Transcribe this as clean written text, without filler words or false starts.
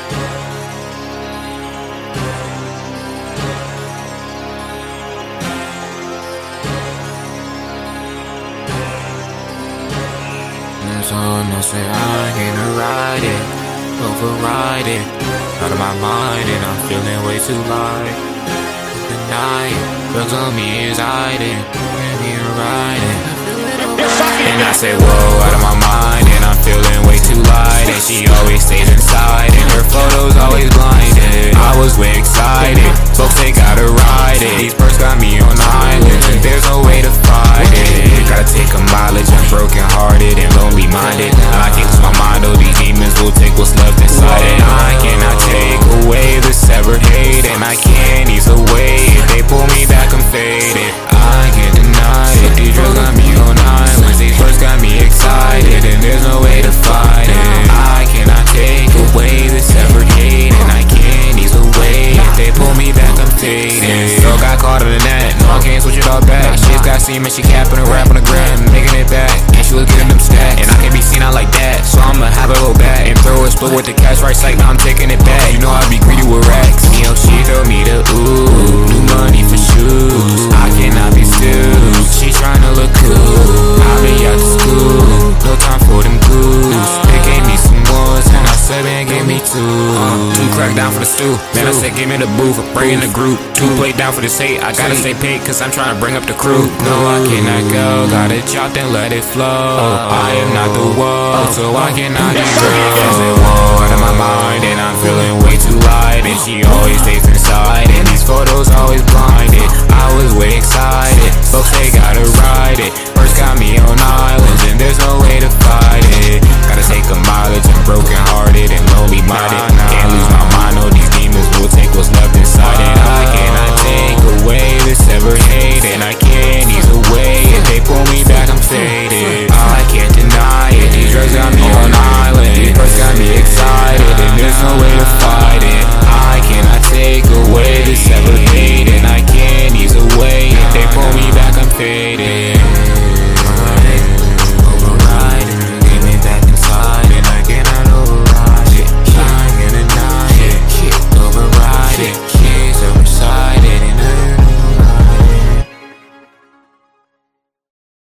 That's all I'm say I can't ride it, override it, out of my mind, and I'm feeling way too light. The night, drugs on me is hiding, and we are riding. And I say whoa, out of my mind, and I'm feeling way too light. And she always stays inside, and her photos always blinded. I was way excited, folks they gotta ride it. These birds got me on islands, and there's no way to fight it. Gotta take a mileage, I'm broken hearted and lonely minded. I can't lose my mind, oh these demons will take what's left inside it. I cannot take away the severed hate, and I can't ease away. If they pull me back, I'm faded. I can't deny it, these drugs got me on islands. These words got me excited, and there's no way to fight it. I cannot take away the severed hate, and I can't ease away. If they pull me back, I'm faded. Still got caught in the net, no I can't switch it all back. She's got seen me, she capping a rap on the gram, making it back, and she was getting them stats. And I can't be seen out like that, so I'ma have her go back and throw a split with the cash right side. Now I'm taking it back. You know I be greedy with racks. You know she throw me the ooh, new money for shoes. I cannot be still. She tryna look cool. I be out to school, no time for them goose. They gave me some ones, and I said man gave me two crack down for the stew. Man I said give me the boo for bringing the group. 2 plate down for this hate. I gotta stay paid cause I'm trying to bring up the crew. No I cannot go, got it chopped and let it flow. I am not the wall, so I cannot be real. I said whoa, out of my mind, and I'm feeling way too light. And she always stays inside, and these photos always blinded. I was way excited, folks they gotta ride it. First got me on islands, and there's no way to fight it. Gotta take a mileage, I'm broken hearted and lonely minded.